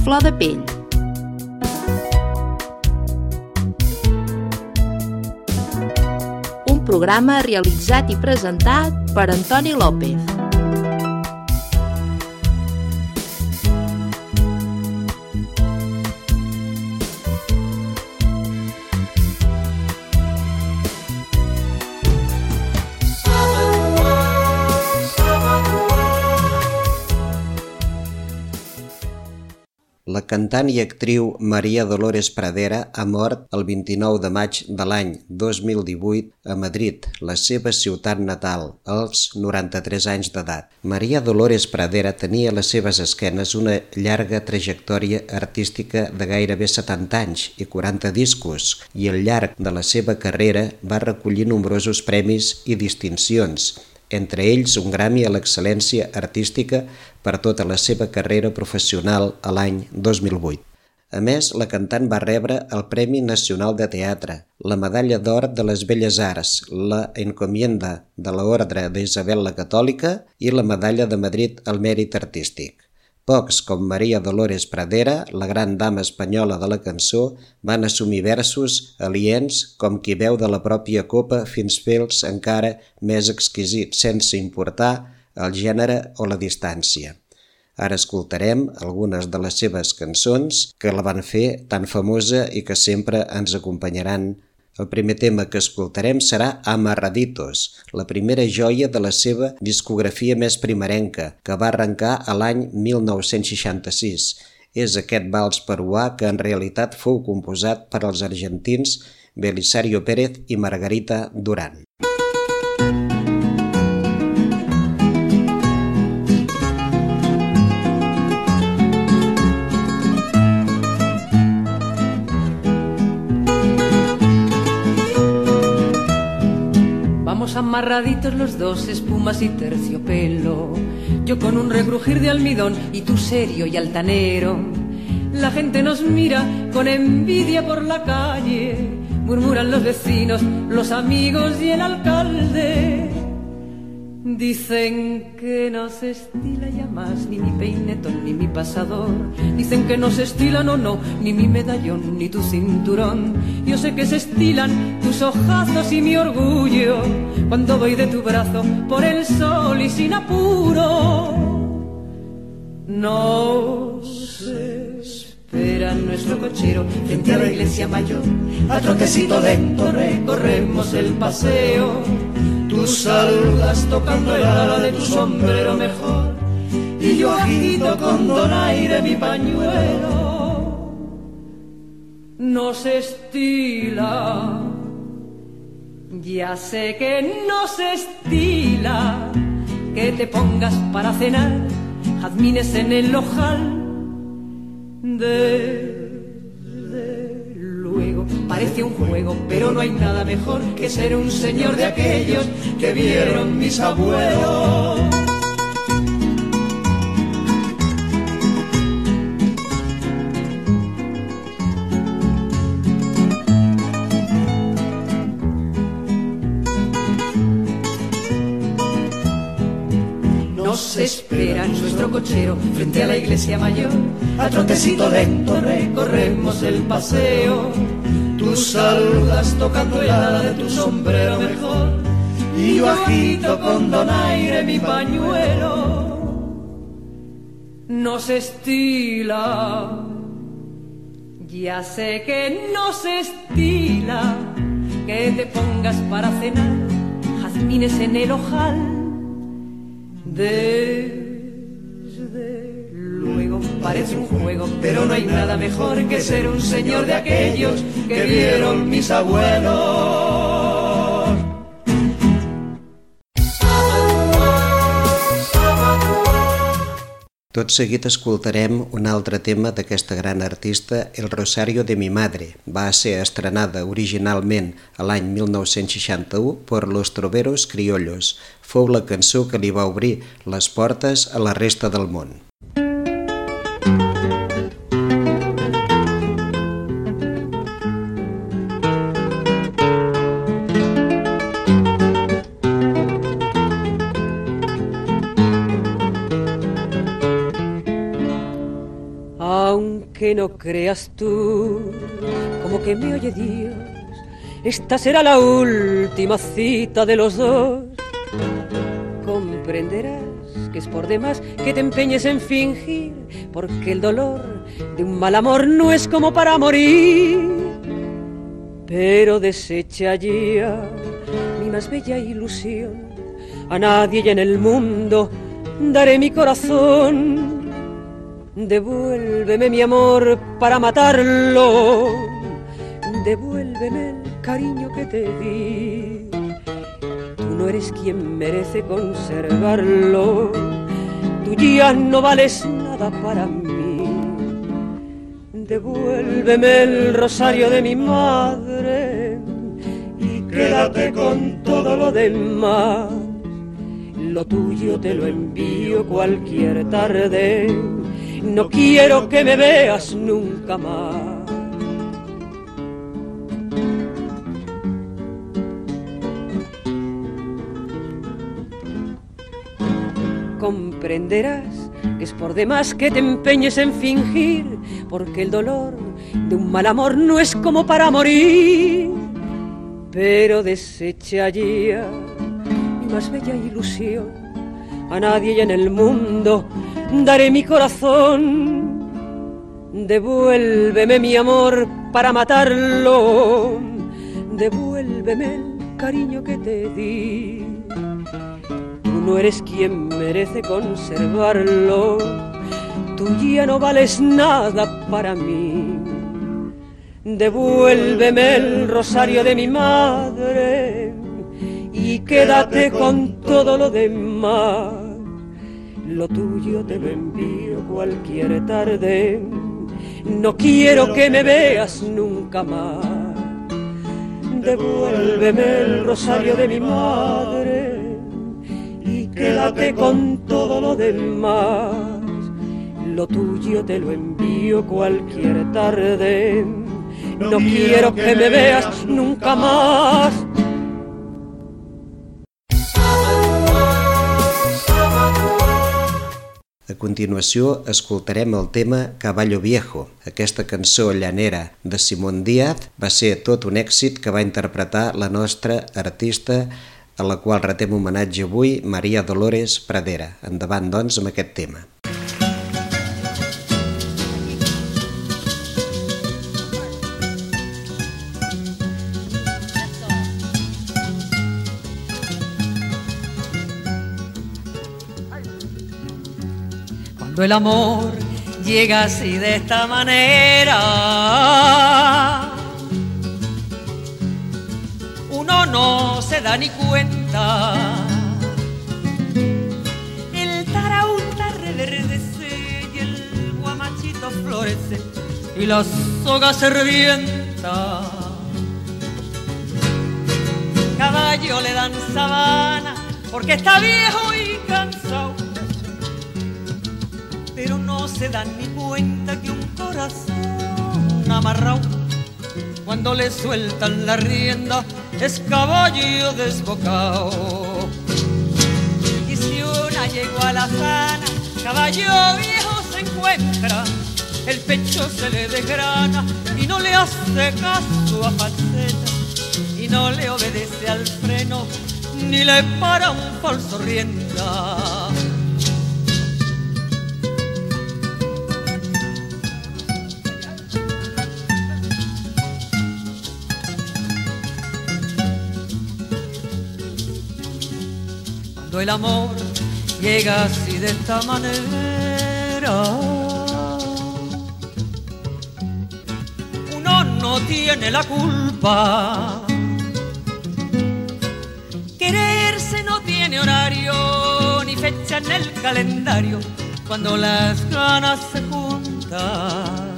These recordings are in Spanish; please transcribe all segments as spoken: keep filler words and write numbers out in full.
flor de pell. Un programa realitzat i presentat per Antoni López. La cantant i actriu María Dolores Pradera ha mort el vint-i-nou de maig de l'any dos mil divuit a Madrid, la seva ciutat natal, als noranta-tres anys d'edat. María Dolores Pradera tenia a les seves esquenes una llarga trajectòria artística de gairebé setanta anys i quaranta discos, i al llarg de la seva carrera va recollir nombrosos premis i distincions, entre ells un Grammy a l'excel·lència artística per tota la seva carrera professional a l'any dos mil vuit. A més, la cantant va rebre el Premi Nacional de Teatre, la Medalla d'Or de les Belles Arts, la Encomienda de l'Ordre d'Isabel la Catòlica i la Medalla de Madrid al Mèrit Artístic. Pocs com María Dolores Pradera, la gran dama espanyola de la cançó, van assumir versos aliens com qui beu de la pròpia copa fins fer-los encara més exquisits, sense importar el gènere o la distància. Ara escoltarem algunes de les seves cançons que la van fer tan famosa i que sempre ens acompanyaran. El primer tema que escoltarem serà Amarraditos, la primera joia de la seva discografia més primerenca, que va arrencar a l'any mil nou-cents seixanta-sis. És aquest vals peruà que en realitat fou composat per als argentins Belisario Pérez i Margarita Durán. Amarraditos los dos, espumas y terciopelo, yo con un regrujir de almidón y tú serio y altanero. La gente nos mira con envidia por la calle, murmuran los vecinos, los amigos y el alcalde. Dicen que no se estila ya más ni mi peinetón ni mi pasador. Dicen que no se estila, no, no, ni mi medallón ni tu cinturón. Yo sé que se estilan tus ojazos y mi orgullo cuando voy de tu brazo por el sol y sin apuro. Nos espera nuestro cochero frente a la iglesia mayor. A trotecito lento recorremos el paseo. Tú saludas tocando el ala de tu sombrero mejor y yo agito con donaire mi pañuelo. No se estila, ya sé que no se estila, que te pongas para cenar jazmines en el ojal. De Parece un juego, pero no hay nada mejor que ser un señor de aquellos que vieron mis abuelos. Nos espera nuestro cochero frente a la iglesia mayor. A trotecito lento recorremos el paseo. Tú saludas tocando el ala de tu sombrero mejor y yo agito con donaire mi pañuelo. No se estila, ya sé que no se estila, que te pongas para cenar jazmines en el ojal. Desde luego parece un juego, pero no hay nada mejor que ser un señor de aquellos que vieron mis abuelos. Tot seguit escoltarem un altre tema d'aquesta gran artista, El Rosario de mi Madre. Va ser estrenada originalment a l'any mil nou-cents seixanta-u per Los Troveros Criollos. Fou la cançó que li va obrir les portes a la resta del món. que no creas tú, como que me oye Dios, esta será la última cita de los dos. Comprenderás que es por demás que te empeñes en fingir, porque el dolor de un mal amor no es como para morir. Pero desecha ya mi más bella ilusión, a nadie ya en el mundo daré mi corazón. Devuélveme mi amor para matarlo, devuélveme el cariño que te di. Tú no eres quien merece conservarlo, tú ya no vales nada para mí. Devuélveme el rosario de mi madre y quédate con todo lo demás. Lo tuyo te lo envío cualquier tarde, no quiero que me veas nunca más. Comprenderás que es por demás que te empeñes en fingir, porque el dolor de un mal amor no es como para morir. Pero desecha ya mi más bella ilusión, a nadie ya en el mundo daré mi corazón. Devuélveme mi amor para matarlo, devuélveme el cariño que te di. Tú no eres quien merece conservarlo, tú ya no vales nada para mí. Devuélveme el rosario de mi madre y quédate con todo lo demás. Lo tuyo te lo envío cualquier tarde, no quiero que me veas nunca más. Devuélveme el rosario de mi madre y quédate con todo lo demás. Lo tuyo te lo envío cualquier tarde, no quiero que me veas nunca más. A continuació escoltarem el tema Caballo Viejo. Aquesta cançó llanera de Simón Díaz va ser tot un èxit que va interpretar la nostra artista, a la qual retem homenatge avui, Maria Dolores Pradera. Endavant, doncs, amb aquest tema. Cuando el amor llega así de esta manera, uno no se da ni cuenta. El taraúta reverdece y el guamachito florece y la soga se revienta. Caballo le dan sabana porque está viejo y cansado, pero no se dan ni cuenta que un corazón amarrado, cuando le sueltan la rienda, es caballo desbocado. Y si una yegua a la sana, caballo viejo se encuentra, el pecho se le desgrana y no le hace caso a falseta, y no le obedece al freno, ni le para un falso rienda. Cuando el amor llega así de esta manera, uno no tiene la culpa. Quererse no tiene horario ni fecha en el calendario, cuando las ganas se juntan.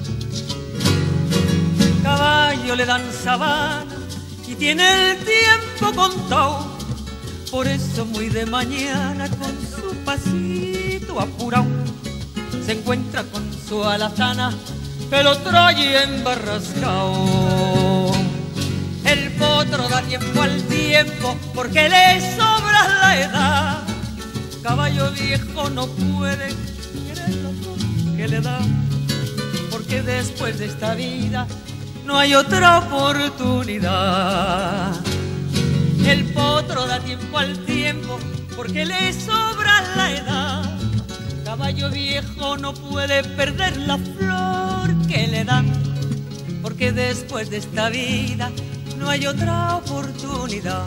Caballo le dan sabana y tiene el tiempo contado, por eso muy de mañana con su pasito apurado se encuentra con su alazana que lo trae embarrascao. El potro da tiempo al tiempo porque le sobra la edad. Caballo viejo no puede querer lo que le da, porque porque después de esta vida no hay otra oportunidad. El potro da tiempo al tiempo porque le sobra la edad. Caballo viejo no puede perder la flor que le dan, porque después de esta vida no hay otra oportunidad.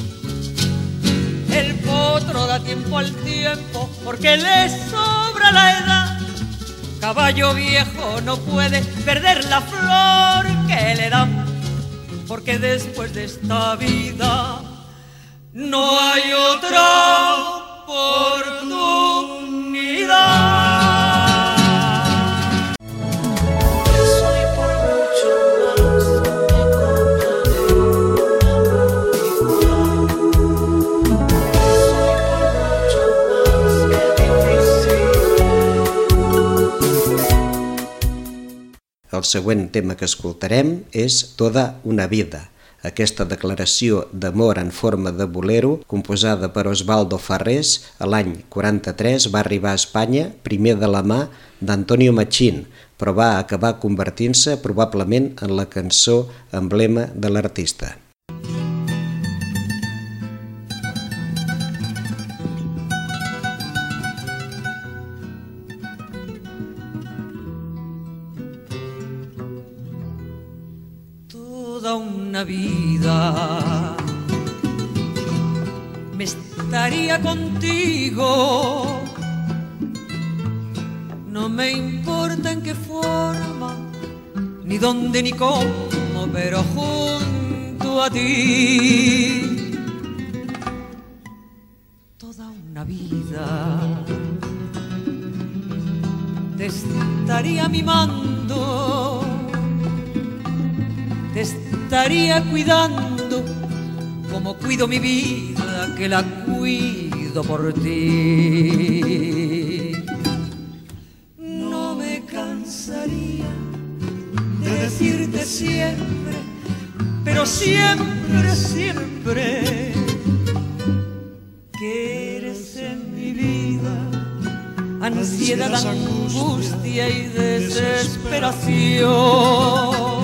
El potro da tiempo al tiempo porque le sobra la edad. Caballo viejo no puede perder la flor que le dan, porque después de esta vida no hay otra oportunidad. El següent tema que escoltarem és Toda una vida. Aquesta declaració d'amor en forma de bolero, composada per Osvaldo Farrés, a l'any quaranta-tres va arribar a Espanya, primer de la mà d'Antonio Machín, però va acabar convertint-se probablement en la cançó emblema de l'artista. Toda una vida me estaría contigo, no me importa en qué forma, ni dónde ni cómo, pero junto a ti. Toda una vida te estaría mimando, te estaría cuidando como cuido mi vida, que la cuido por ti. No me cansaría de decirte siempre, pero siempre, siempre, que eres en mi vida ansiedad, angustia y desesperación.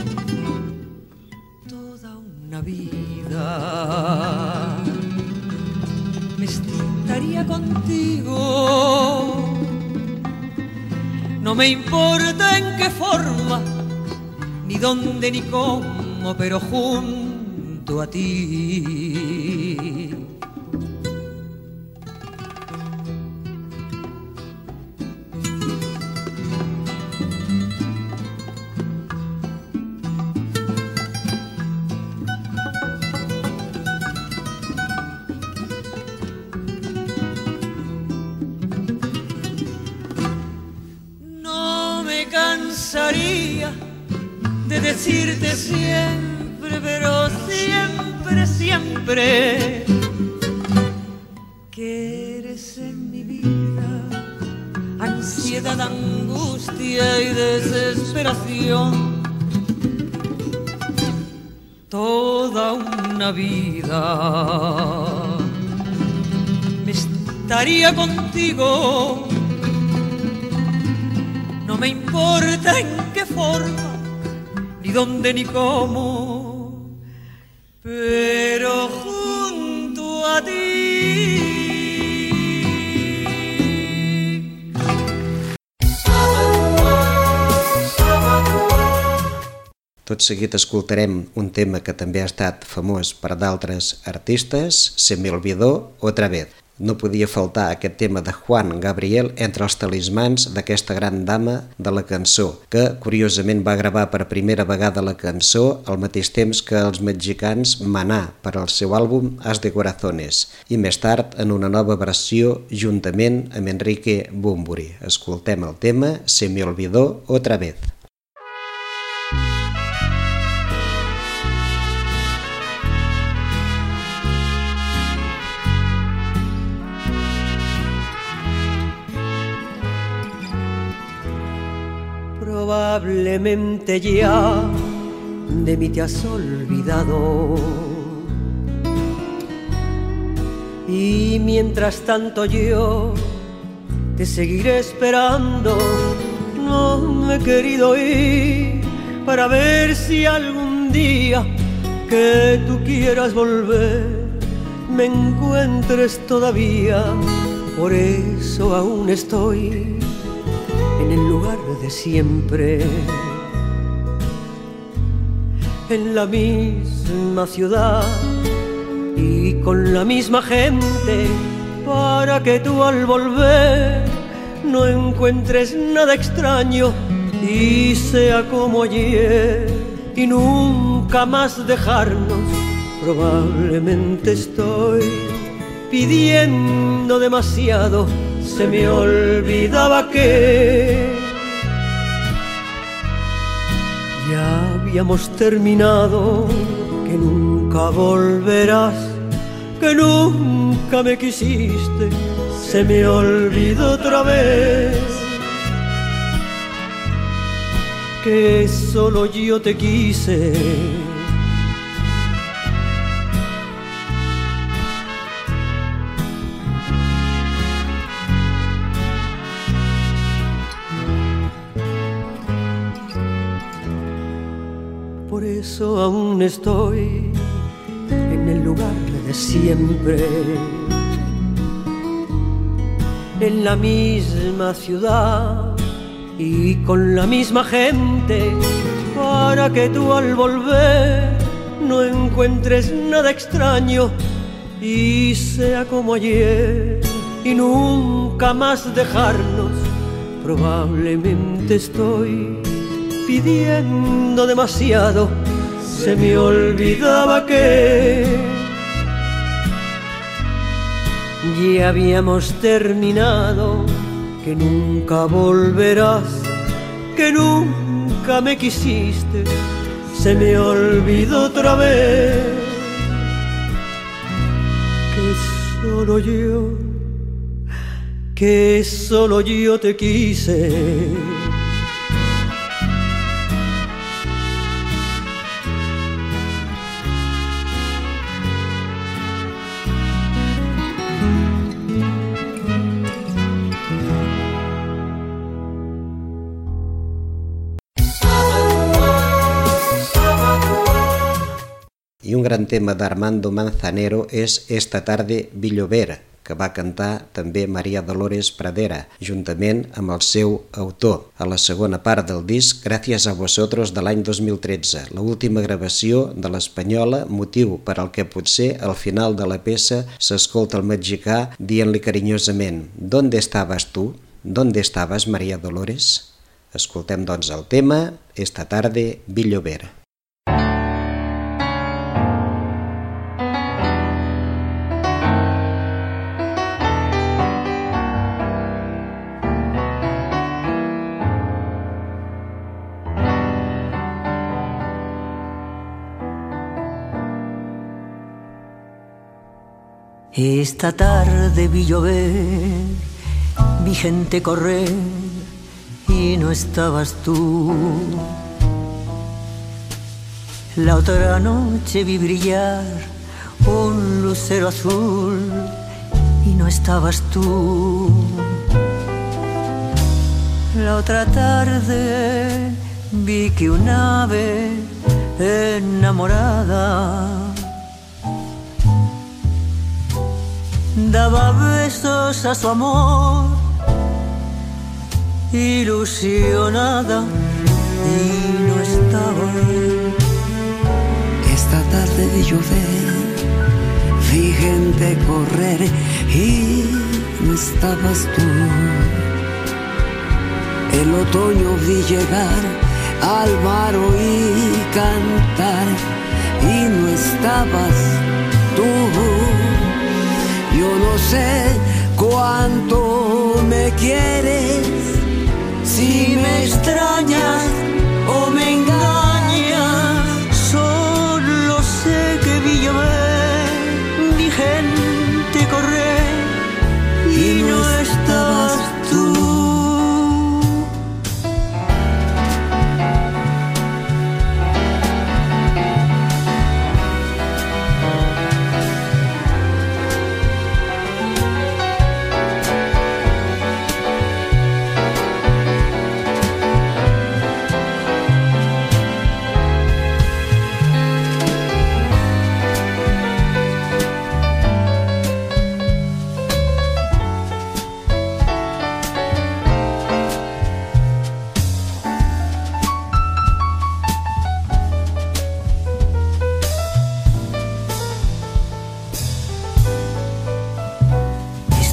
Vida me estaría contigo, no me importa en qué forma, ni dónde ni cómo, pero junto a ti. De decirte siempre, pero siempre, siempre, que eres en mi vida ansiedad, angustia y desesperación. Toda una vida me estaría contigo, no me importa en qué forma, ni dónde ni cómo, pero junto a ti. Tot seguit escoltarem un tema que també ha estat famós per d'altres artistes, Se me olvidó otra vez. No podia faltar aquest tema de Juan Gabriel entre els talismans d'aquesta gran dama de la cançó, que curiosament va gravar per primera vegada la cançó al mateix temps que els mexicans Maná per al seu àlbum As de Corazones, i més tard en una nova versió juntament amb Enrique Bunbury. Escoltem el tema Se me olvidó otra vez. Probablemente ya de mí te has olvidado, y mientras tanto yo te seguiré esperando no me he querido ir para ver si algún día que tú quieras volver me encuentres todavía. Por eso aún estoy en el lugar de siempre, en la misma ciudad y con la misma gente, para que tú al volver no encuentres nada extraño y sea como ayer y nunca más dejarnos. Probablemente estoy pidiendo demasiado, se me olvidaba que ya habíamos terminado, que nunca volverás, que nunca me quisiste, se me olvidó otra vez, que solo yo te quise. Por eso aún estoy en el lugar de siempre, en la misma ciudad y con la misma gente, para que tú al volver no encuentres nada extraño y sea como ayer y nunca más dejarnos. Probablemente estoy pidiendo demasiado, se me olvidaba que ya habíamos terminado, que nunca volverás, que nunca me quisiste, se me olvidó otra vez, que solo yo, que solo yo te quise. I un gran tema d'Armando Manzanero és Esta tarde vi llover, que va cantar també Maria Dolores Pradera, juntament amb el seu autor, a la segona part del disc Gracias a vosotros de l'any dos mil tretze, l'última gravació de l'espanyola, motiu per al que potser al final de la peça s'escolta el mexicà dient-li carinyosament «¿Dónde estabas tú? ¿Dónde estabas, Maria Dolores?» Escoltem doncs el tema Esta tarde vi llover. Esta tarde vi llover, vi gente correr y no estabas tú. La otra noche vi brillar un lucero azul y no estabas tú. La otra tarde vi que un ave enamorada daba besos a su amor, ilusionada, y no estaba. Esta tarde vi llover, vi gente correr y no estabas tú. El otoño vi llegar al mar, oí cantar y no estabas tú. Yo no sé cuánto me quieres, si me extrañas o me engañas. Solo sé que vi llover, vi gente correr y no estabas tú.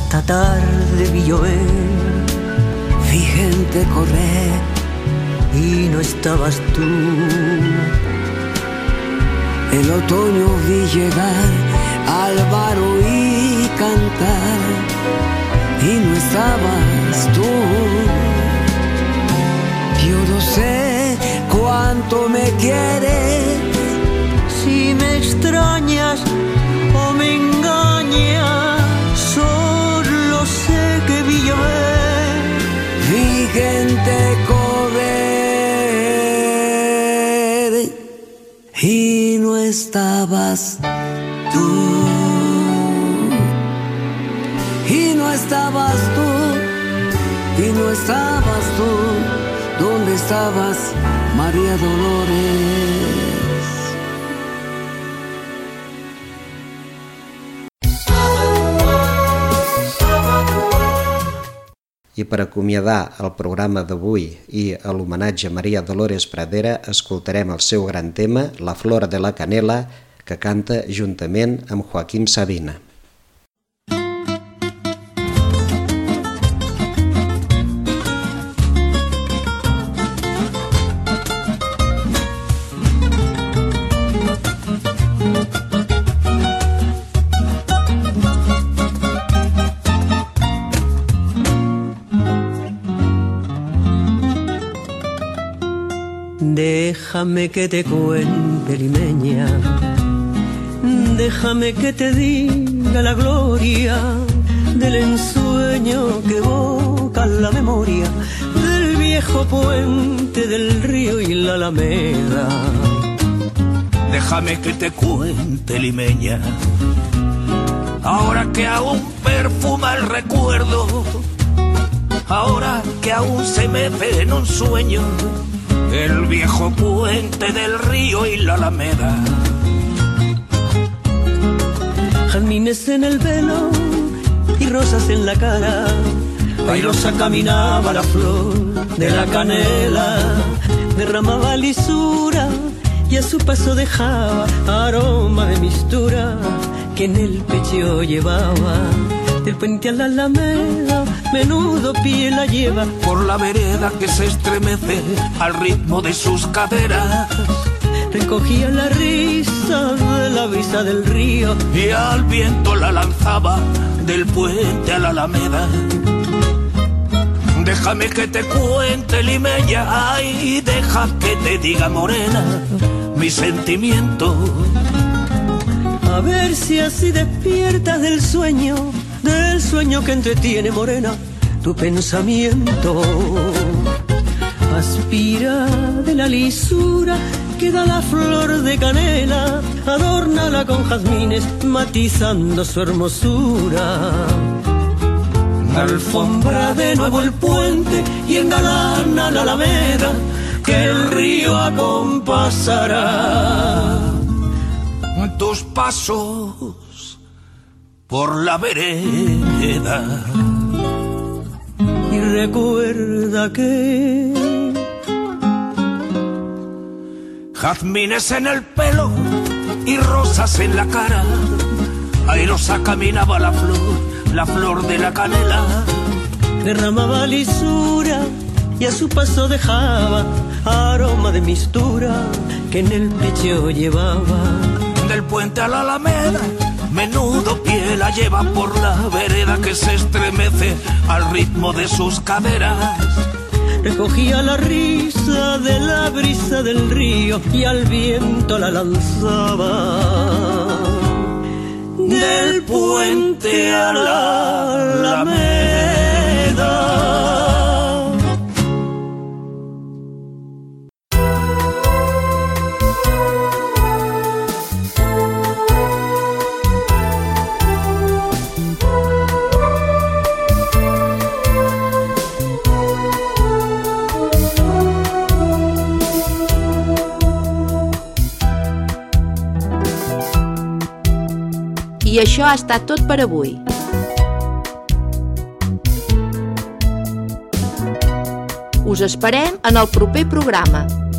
esta tarde vi llover, vi gente correr y no estabas tú. El otoño vi llegar al bar y cantar y no estabas tú. Yo no sé cuánto me quieres, si me extrañas o me engañas. Solo sé que vi llover, vi gente correr y no estabas tú. Y no estabas tú, y no estabas tú. ¿Dónde estabas, María Dolores? I per acomiadar el programa d'avui i a l'homenatge a Maria Dolores Pradera escoltarem el seu gran tema, La flor de la canela, que canta juntament amb Joaquín Sabina. Déjame que te cuente, limeña, déjame que te diga la gloria del ensueño que evoca la memoria del viejo puente del río y la alameda. Déjame que te cuente, limeña, ahora que aún perfuma el recuerdo, ahora que aún se me ve en un sueño el viejo puente del río y la alameda. Jazmines en el velo y rosas en la cara, airosa caminaba la flor de la canela, derramaba lisura y a su paso dejaba aroma de mistura que en el pecho llevaba. Del puente a la alameda, menudo pie la lleva por la vereda que se estremece al ritmo de sus caderas. Recogía la risa de la brisa del río y al viento la lanzaba del puente a la alameda. Déjame que te cuente, limeña, ay, deja que te diga, morena, mi sentimiento. A ver si así despiertas del sueño, del sueño que entretiene, morena, tu pensamiento. Aspira de la lisura que da la flor de canela, adórnala con jazmines matizando su hermosura. Alfombra de nuevo el puente y engalana la alameda que el río acompasará tus pasos por la vereda. Y recuerda que jazmines en el pelo y rosas en la cara, airosa caminaba la flor, la flor de la canela. Derramaba lisura y a su paso dejaba aroma de mistura que en el pecho llevaba. Del puente a la alameda, menudo pie la lleva por la vereda que se estremece al ritmo de sus caderas. Recogía la risa de la brisa del río y al viento la lanzaba. Del puente a la alameda. I això ha estat tot per avui. Us esperem en el proper programa.